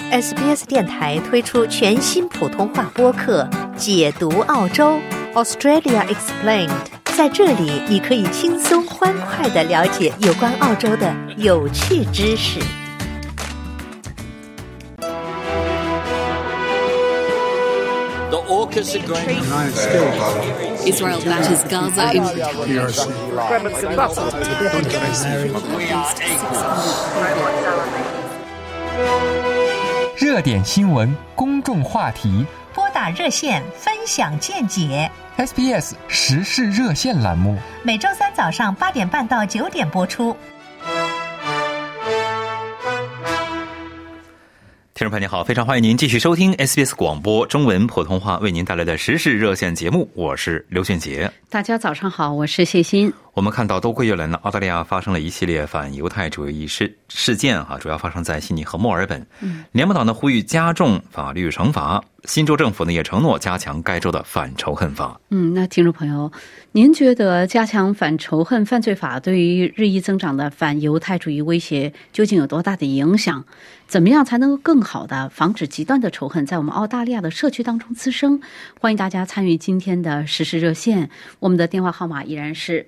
SBS 电台推出全新普通话播客《解读澳洲 Australia Explained》，在这里你可以轻松欢快地了解有关澳洲的有趣知识。 The AUKUS agreement. Israel batters Gaza in We are equal. 热点新闻，公众话题， 拨打热线分享见解。 SBS 时事热线栏目， 每周三早上8点半到9点播出。 听众朋友您好，非常欢迎您继续收听 SBS 广播中文普通话为您带来的时事热线节目，我是刘俊杰。 大家早上好，我是谢欣。 我们看到多个月来呢，澳大利亚发生了一系列反犹太主义事件主要发生在悉尼和墨尔本。联邦党呢呼吁加重法律惩罚，新州政府呢也承诺加强该州的反仇恨法。 那听众朋友，您觉得加强反仇恨犯罪法对于日益增长的反犹太主义威胁究竟有多大的影响？怎么样才能够更好的防止极端的仇恨在我们澳大利亚的社区当中滋生？欢迎大家参与今天的时事热线，我们的电话号码依然是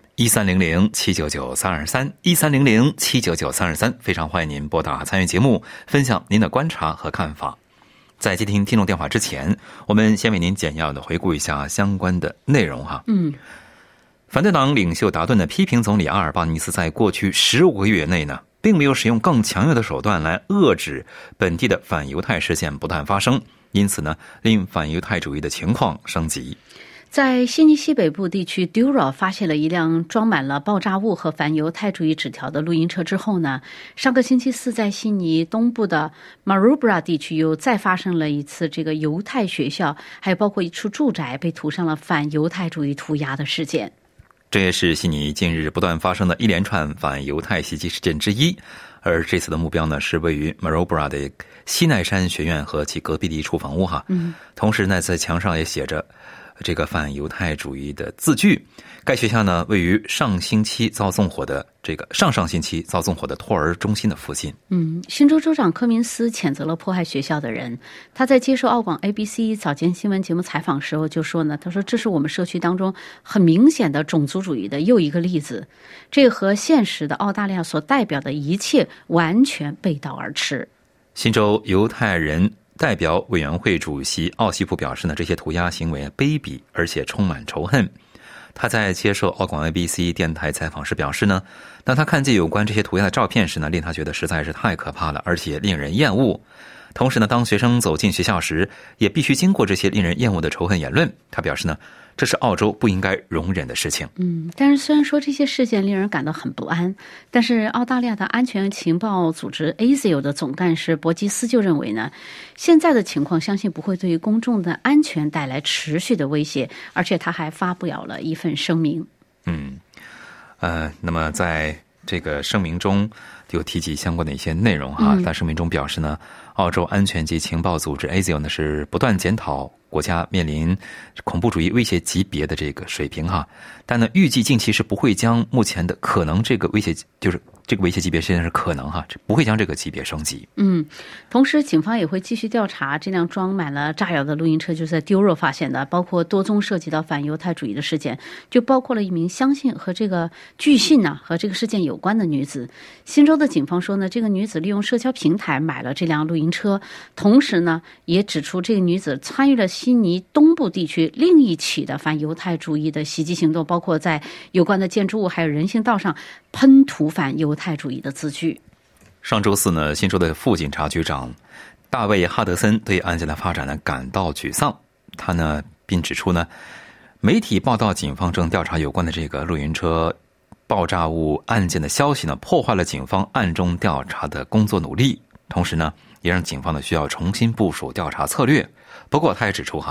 1300-799-323 1300-799-323，非常欢迎您拨打参与节目，分享您的观察和看法。在接听听众电话之前，我们先为您简要的回顾一下相关的内容哈。反对党领袖达顿呢批评总理阿尔巴尼斯在过去15个月内呢，并没有使用更强硬的手段来遏制本地的反犹太事件不断发生，因此呢，令反犹太主义的情况升级。 在悉尼西北部地区 Dura 发现了一辆装满了爆炸物和反犹太主义纸条的露营车之后呢，上个星期四在悉尼东部的 Maroubra 地区又再发生了一次这个犹太学校还有包括一处住宅被涂上了反犹太主义涂鸦的事件。 这也是悉尼近日不断发生的一连串反犹太袭击事件之一，而这次的目标呢是位于 Maroubra 的西奈山学院和其隔壁的一处房屋同时呢在墙上也写着这个反犹太主义的字句。该学校呢位于上上星期遭纵火的托儿中心的附近。 新州州长柯明斯谴责了迫害学校的人。他在接受澳广 ABC 早间新闻节目采访时候就说呢，他说这是我们社区当中很明显的种族主义的又一个例子，这和现实的澳大利亚所代表的一切完全背道而驰。 新州犹太人代表委员会主席奥西普表示呢，这些涂鸦行为卑鄙而且充满仇恨。他在接受澳广 ABC 电台采访时表示呢，当他看见有关这些涂鸦的照片时呢，令他觉得实在是太可怕了，而且令人厌恶。同时呢，当学生走进学校时，也必须经过这些令人厌恶的仇恨言论。他表示呢，这是澳洲不应该容忍的事情。 但是虽然说这些事件令人感到很不安，但是澳大利亚的安全情报组织 ASIO 的总干事博基斯就认为呢，现在的情况相信不会对于公众的安全带来持续的威胁，而且他还发表了一份声明。 那么在这个声明中有提及相关的一些内容在声明中表示呢，澳洲安全及情报组织 ASIO 呢是不断检讨国家面临恐怖主义威胁级别的这个水平但呢预计近期是不会将目前的可能这个威胁，就是这个威胁级别现在是可能不会将这个级别升级。 同时警方也会继续调查这辆装满了炸药的露营车就是在丢肉发现的，包括多宗涉及到反犹太主义的事件，就包括了一名相信和这个据信和这个事件有关的女子。新州的警方说呢，这个女子利用社交平台买了这辆露营车，同时呢也指出这个女子参与了悉尼东部地区另一起的反犹太主义的袭击行动，包括在有关的建筑物还有人行道上喷涂反犹太主义的字句。 上周四呢，新州的副警察局长大卫·哈德森对案件的发展呢感到沮丧。他呢并指出呢，媒体报道警方正调查有关的这个露营车爆炸物案件的消息呢，破坏了警方暗中调查的工作努力，同时呢也让警方呢需要重新部署调查策略。不过他也指出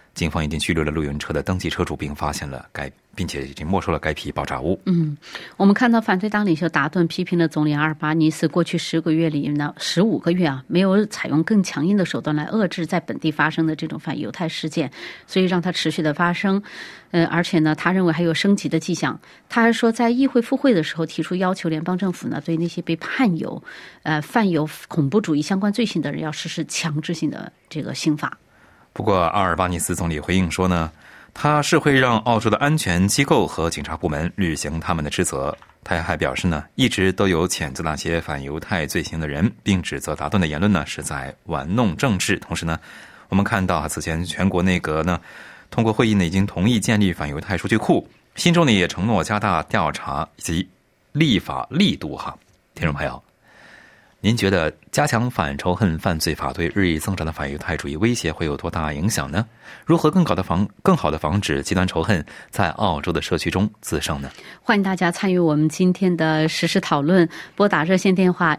警方已经拘留了露营车的登记车主，并且已经没收了该批爆炸物。 我们看到反对党领袖达顿批评了总理阿尔巴尼斯过去10个月里呢，15个月没有采用更强硬的手段来遏制在本地发生的这种反犹太事件，所以让它持续的发生。而且呢，他认为还有升级的迹象。他还说，在议会复会的时候提出要求联邦政府呢，对那些被判有犯有恐怖主义相关罪行的人要实施强制性的这个刑罚。 不过阿尔巴尼斯总理回应说呢，他是会让澳洲的安全机构和警察部门履行他们的职责。他还表示呢，一直都有谴责那些反犹太罪行的人，并指责达顿的言论呢是在玩弄政治。同时呢，我们看到此前全国内阁呢通过会议呢已经同意建立反犹太数据库，新州呢也承诺加大调查以及立法力度哈。听众朋友，您觉得加强反仇恨犯罪法对日益增长的反犹太主义威胁会有多大影响呢？如何更好的防止极端仇恨在澳洲的社区中滋生呢？ 欢迎大家参与我们今天的实时讨论，拨打热线电话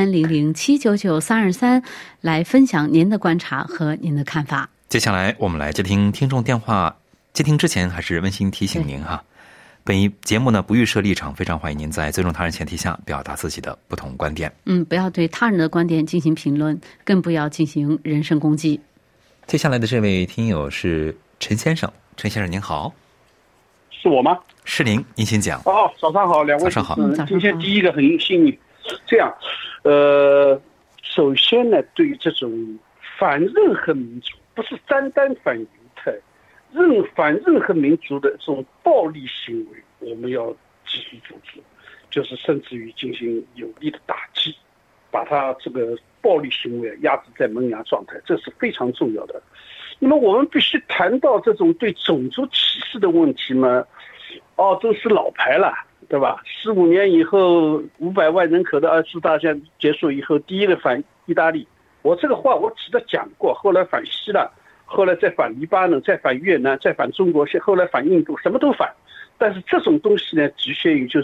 1300-799-323来分享您的观察和您的看法。 接下来我们来接听听众电话，接听之前还是温馨提醒您哈。本一节目呢不预设立场，非常欢迎您在尊重他人前提下表达自己的不同观点。 不要对他人的观点进行评论，更不要进行人身攻击。 接下来的这位听友是陈先生，陈先生您好。 是我吗？ 是您，您先讲。 早上好，两位。 早上好。 今天第一个很幸运。这样，首先呢，对于这种反任何民族，不是单单反犹太，反任何民族的这种暴力行为，我们要继续阻止，就是甚至于进行有力的打击，把他这个暴力行为压制在萌芽状态，这是非常重要的。那么我们必须谈到这种对种族歧视的问题嘛，澳洲是老牌了，对吧？15年以后500万人口的2次大战结束以后，第一个反意大利，我这个话我记得讲过，后来反希腊，后来再反黎巴嫩，再反越南，再反中国，后来反印度，什么都反。但是这种东西呢，局限于就是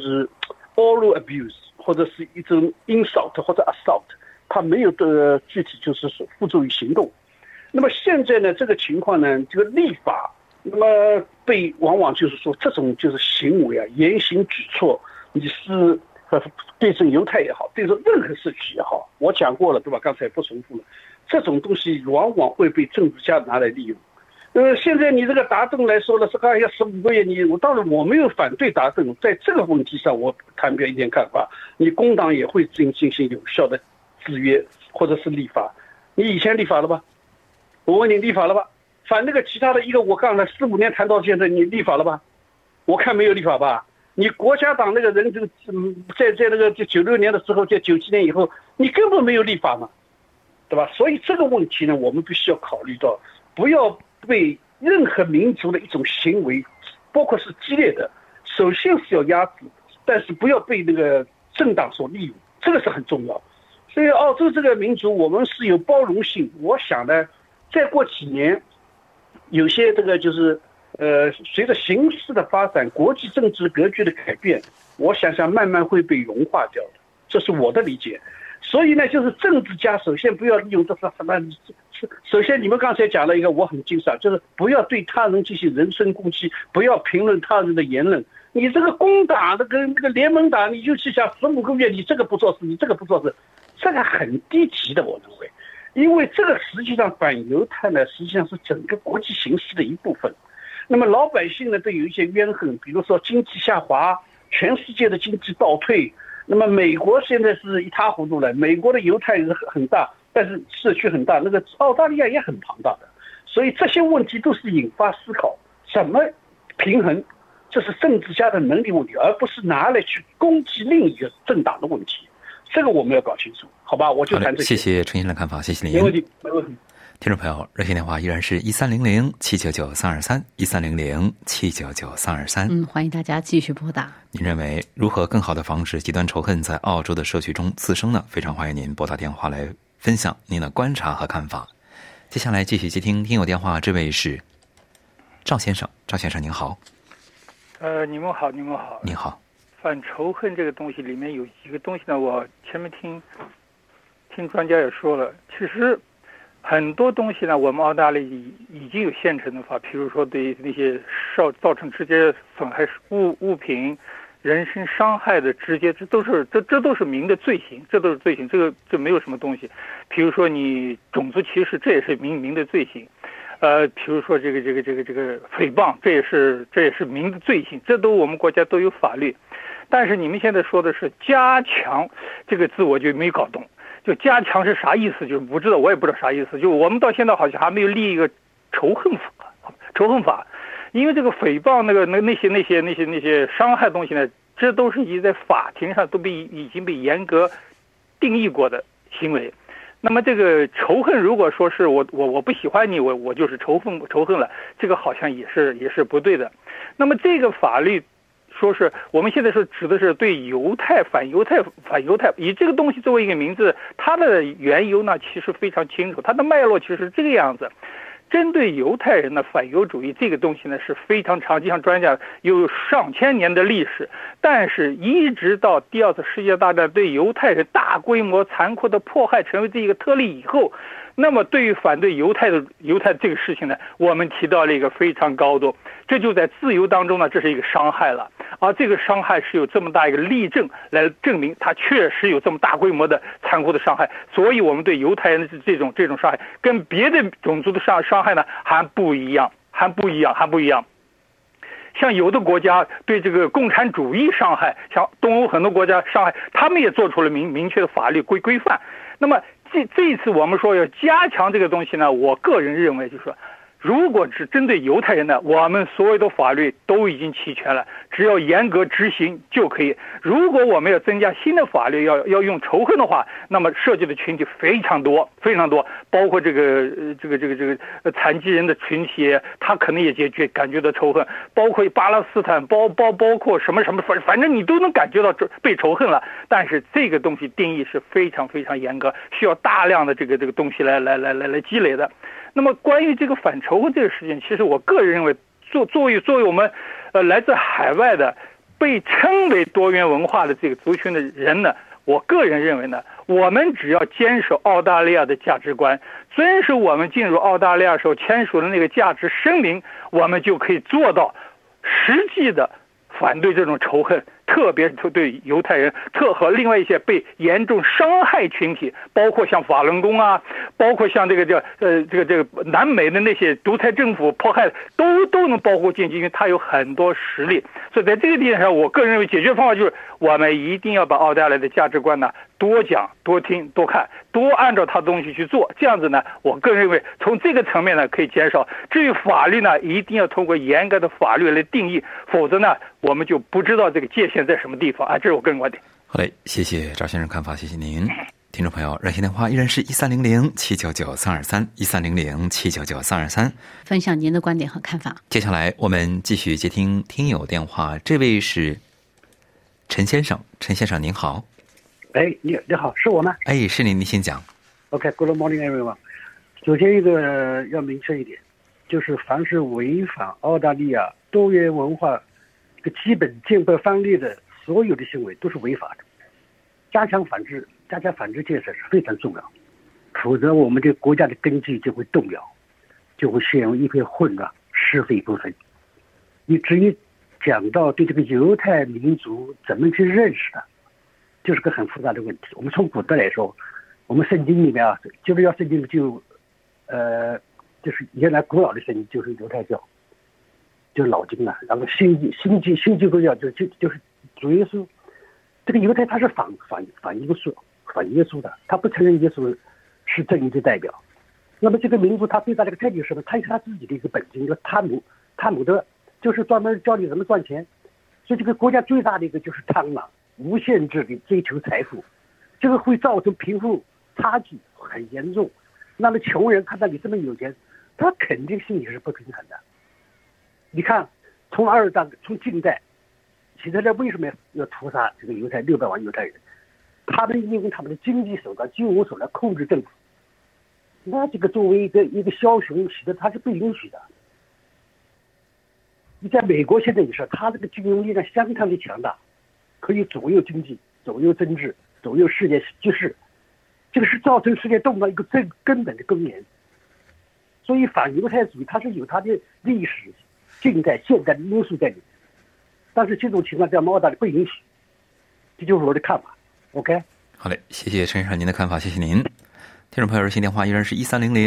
oral abuse 或者是一种 insult 或者 assault， 它没有的具体就是付诸于行动。那么现在呢，这个情况呢，这个立法，那么往往就是说这种就是行为言行举措，你是对正犹太也好，对正任何社区也好，我讲过了，对吧？刚才不重复了。这种东西往往会被政治家拿来利用。现在你这个达顿来说了，是要15个月，当然我没有反对达顿，在这个问题上我谈表一点看法。你工党也会进行有效的制约或者是立法。你以前立法了吧？我问你立法了吧？反那个其他的一个，我刚才15年谈到现在，你立法了吧？我看没有立法吧？你国家党那个人就在那个就96年的时候，在97年以后，你根本没有立法嘛，对吧？所以这个问题呢，我们必须要考虑到，不要被任何民族的一种行为，包括是激烈的，首先是要压制，但是不要被那个政党所利用，这个是很重要。所以澳洲这个民族，我们是有包容性。我想呢，再过几年，有些这个就是随着形势的发展，国际政治格局的改变，我想慢慢会被融化掉的，这是我的理解。所以呢，就是政治家首先不要利用这个首先你们刚才讲了一个我很欣赏，就是不要对他人进行人身攻击，不要评论他人的言论。你这个工党的跟这个联盟党，你就去想15个月你这个不做事，你这个不做事，这个很低级的，我认为。因为这个实际上反犹太呢，实际上是整个国际形势的一部分。那么老百姓呢都有一些怨恨，比如说经济下滑，全世界的经济倒退。那么美国现在是一塌糊涂了，美国的犹太人很大，但是社区很大，那个澳大利亚也很庞大的。所以这些问题都是引发思考，怎么平衡，这是政治家的能力问题，而不是拿来去攻击另一个政党的问题。这个我们要搞清楚，好吧？我就谈这些。 谢谢陈先生的看法，谢谢您。 没问题，没问题。 听众朋友，热线电话依然是1300-799-323，1300-799-323。 欢迎大家继续拨打。 您认为如何更好的防止极端仇恨在澳洲的社区中滋生呢？非常欢迎您拨打电话来分享您的观察和看法。接下来继续接听听友电话，这位是赵先生，赵先生您好。 你们好，你们好。 你好。 反仇恨这个东西里面有几个东西呢，我前面听专家也说了，其实很多东西呢，我们澳大利亚已经有现成的法，比如说对那些造成直接损害物品、人身伤害的直接，这都是明的罪行，这都是罪行，这没有什么东西。比如说你种族歧视，这也是明的罪行。比如说这个诽谤，这也是明的罪行，这都我们国家都有法律。但是你们现在说的是加强这个字，我就没搞懂。就加强是啥意思？就是不知道，我也不知道啥意思。就我们到现在好像还没有立一个仇恨法，因为这个诽谤那些伤害东西呢，这都是已经在法庭上已经被严格定义过的行为。那么这个仇恨，如果说是我不喜欢你，我就是仇恨了，这个好像也是不对的。那么这个法律说是我们现在是指的是对反犹太，以这个东西作为一个名字，它的缘由呢其实非常清楚，它的脉络其实是这个样子。针对犹太人的反犹主义这个东西呢是非常长，就像专家有上千年的历史，但是一直到第二次世界大战对犹太人大规模残酷的迫害成为这一个特例以后，那么对于反对犹太这个事情呢，我们提到了一个非常高度，这就在自由当中呢，这是一个伤害了，而这个伤害是有这么大一个例证来证明它确实有这么大规模的残酷的伤害，所以我们对犹太人的这种伤害跟别的种族的伤害呢还不一样。像有的国家对这个共产主义伤害，像东欧很多国家伤害，他们也做出了明确的法律规范。那么这一次我们说要加强这个东西呢，我个人认为就是说，如果只针对犹太人呢，我们所有的法律都已经齐全了，只要严格执行就可以。如果我们要增加新的法律，要用仇恨的话，那么涉及的群体非常多，包括这个残疾人的群体，他可能也感觉到仇恨，包括巴勒斯坦，包括什么，反正你都能感觉到被仇恨了。但是这个东西定义是非常非常严格，需要大量的这个东西来积累的。那么关于这个反仇恨这个事情，其实我个人认为，作为我们来自海外的被称为多元文化的这个族群的人呢，我个人认为呢，我们只要坚守澳大利亚的价值观，遵守我们进入澳大利亚时候签署的那个价值声明，我们就可以做到实际的反对这种仇恨，特别是对犹太人，和另外一些被严重伤害群体，包括像法轮功啊，包括像这个南美的那些独裁政府迫害，都能包括进去，因为它有很多实力。所以在这个点上，我个人认为解决方法就是我们一定要把澳大利亚的价值观呢多讲、多听、多看，多按照它的东西去做。这样子呢，我个人认为从这个层面呢可以减少。至于法律呢，一定要通过严格的法律来定义，否则呢，我们就不知道这个界限在什么地方啊。这是我个人观点。 好嘞，谢谢赵先生看法，谢谢您。听众朋友，热线电话依然是1300-799-323，1300-799-323， 分享您的观点和看法。 接下来我们继续接听听友电话，这位是陈先生，陈先生您好。 哎，你好，是我吗？ 哎，是您，您先讲。 OK，Good morning everyone。首先一个要明确一点，就是凡是违反澳大利亚多元文化这个基本建国范例的所有的行为都是违法的。加强反制建设是非常重要，否则我们这个国家的根基就会动摇，就会陷入一片混乱，是非不分。你至于讲到对这个犹太民族怎么去认识的，就是个很复杂的问题。我们从古代来说，我们圣经里面啊，就是要圣经就是原来古老的圣经就是犹太教，就是老经啊，然后新基督教就是主耶稣。这个犹太他是反耶稣的，他不承认耶稣是正义的代表。那么这个民族他最大的一个特点是什么？他有他自己的一个本性，叫贪慕德，就是专门教你怎么赚钱。所以这个国家最大的一个就是贪婪，无限制的追求财富，这个会造成贫富差距很严重。那么穷人看到你这么有钱，他肯定心里是不平衡的。你看，从近代，希特勒为什么要屠杀这个犹太600万犹太人？他们用他们的经济手段、金融手段控制政府。那这个作为一个枭雄，希特勒他是不允许的。你在美国现在也是，他这个军用力量相当的强大，可以左右经济、左右政治、左右世界局势。 这个是造成世界动荡一个最根本的根源。所以反犹太主义它是有它的历史、近代、现代的因素在里面，但是这种情况在澳大利亚不允许，这就是我的看法。OK， 好嘞，谢谢陈先生您的看法，谢谢您。听众朋友，热线电话依然是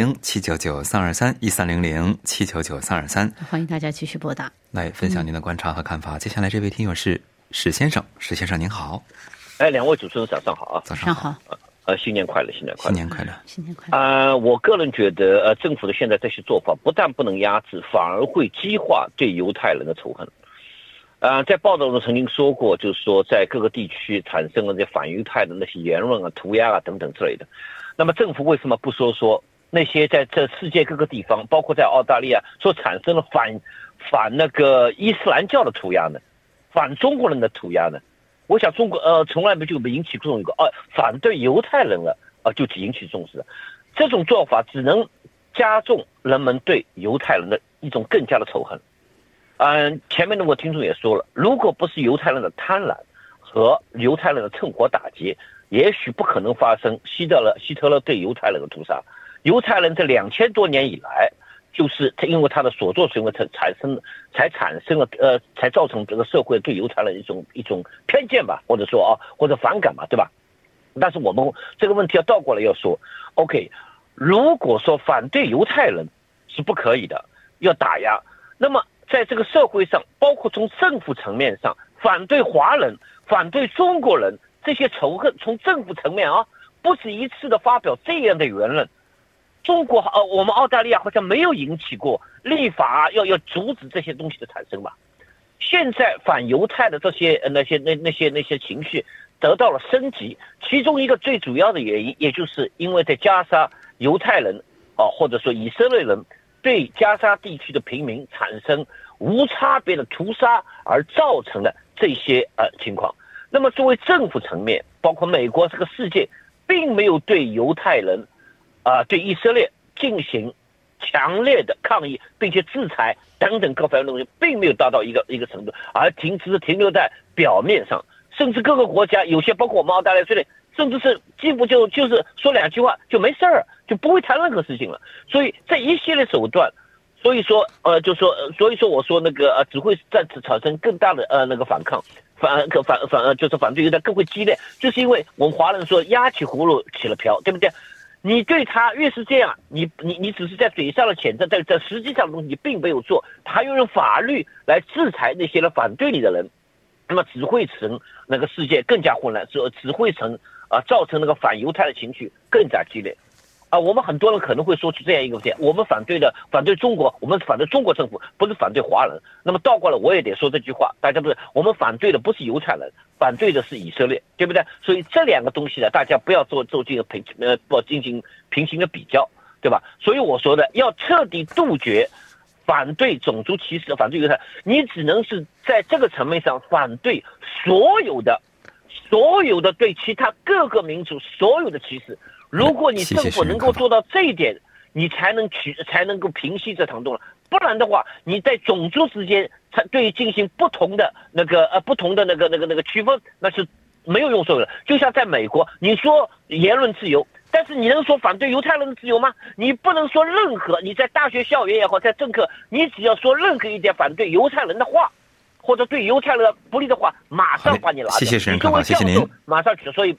1300-799-323，1300-799-323， 欢迎大家继续拨打来分享您的观察和看法。接下来这位听友是史先生，史先生您好。 两位主持人早上好啊！ 早上好。 新年快乐，新年快乐， 新年快乐， 新年快乐。 我个人觉得，政府的现在这些做法不但不能压制，反而会激化对犹太人的仇恨。在报道中曾经说过，就是说在各个地区产生了这反犹太的那些言论啊、涂鸦啊等等之类的。那么政府为什么不说那些在这世界各个地方，包括在澳大利亚所产生了反那个伊斯兰教的涂鸦呢？反中国人的涂鸦呢？我想中国从来没就引起这种一个反对犹太人了就引起重视了。这种做法只能加重人们对犹太人的一种更加的仇恨。前面的我听众也说了，如果不是犹太人的贪婪和犹太人的趁火打劫，也许不可能发生希特勒对犹太人的屠杀。犹太人这2000多年以来，就是因为他的所作所为才产生了才造成这个社会对犹太人一种偏见吧，或者说或者反感吧，对吧？但是我们这个问题要倒过来要说 ，OK， 如果说反对犹太人是不可以的，要打压，那么在这个社会上，包括从政府层面上，反对华人、反对中国人这些仇恨，从政府层面不止一次的发表这样的言论。中国我们澳大利亚好像没有引起过立法要阻止这些东西的产生吧？现在反犹太的这些那些情绪得到了升级，其中一个最主要的原因，也就是因为在加沙犹太人或者说以色列人对加沙地区的平民产生无差别的屠杀而造成的这些情况。那么作为政府层面，包括美国这个世界，并没有对犹太人对以色列进行强烈的抗议，并且制裁等等各方面的东西，并没有达到一个程度，而只停留在表面上。甚至各个国家有些，包括我们澳大利亚在内，甚至是几乎就是说2句话就没事儿，就不会谈任何事情了。所以这一系列手段，所以说我说那个只会再次产生更大的那个反抗。就是反对犹太更会激烈，就是因为我们华人说压起葫芦起了瓢，对不对？你对他越是这样，你只是在嘴上的谴责，在实际上的东西你并没有做，他用法律来制裁那些人反对你的人，那么只会使那个世界更加混乱，只会造成那个反犹太的情绪更加激烈。我们很多人可能会说出这样一个点：我们反对中国，我们反对中国政府，不是反对华人。那么倒过来，我也得说这句话，大家不是，我们反对的不是犹太人，反对的是以色列，对不对？所以这两个东西呢，大家不要做这个进行平行的比较，对吧？所以我说的要彻底杜绝反对种族歧视、反对犹太，你只能是在这个层面上反对所有的对其他各个民族所有的歧视。如果你政府能够做到这一点，你才能够平息这场动乱。不然的话，你在种族之间对进行不同的那个区分，那是没有用处的。就像在美国，你说言论自由，但是你能说反对犹太人的自由吗？你不能说任何，你在大学校园也好，在政客，你只要说任何一点反对犹太人的话，或者对犹太人不利的话，马上把你拿掉。 谢谢石人看法，谢谢您。 马上去，所以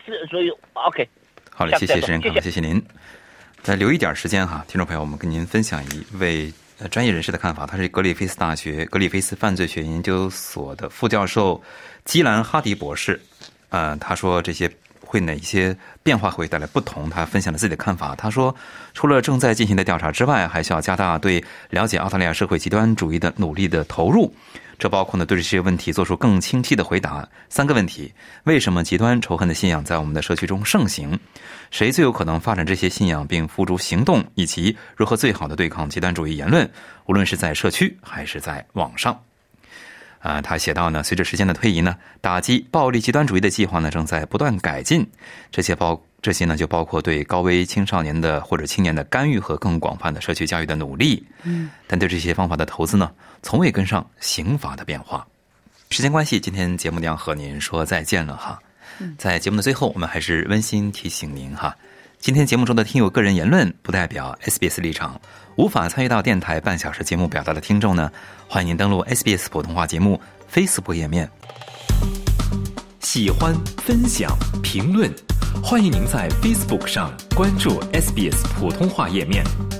OK。 好嘞，谢谢石人看法，谢谢您。再留一点时间哈，听众朋友，我们跟您分享一位专业人士的看法，他是格里菲斯大学格里菲斯犯罪学研究所的副教授基兰哈迪博士。他说这些哪些变化会带来不同，他分享了自己的看法。他说，除了正在进行的调查之外，还需要加大对了解澳大利亚社会极端主义的努力的投入。这包括对这些问题做出更清晰的回答。3个问题：为什么极端仇恨的信仰在我们的社区中盛行？谁最有可能发展这些信仰并付诸行动？以及如何最好的对抗极端主义言论，无论是在社区还是在网上。他写到呢，随着时间的推移呢，打击暴力极端主义的计划呢正在不断改进。这些呢就包括对高危青少年的或者青年的干预和更广泛的社区教育的努力。但对这些方法的投资呢，从未跟上刑法的变化。时间关系，今天节目将和您说再见了哈。 在节目的最后，我们还是温馨提醒您哈，今天节目中的听友个人言论不代表 SBS 立场，无法参与到电台半小时节目表达的听众呢，欢迎您登录 SBS 普通话节目 Facebook 页面。 喜欢、分享、评论，欢迎您在 Facebook 上关注 SBS 普通话页面。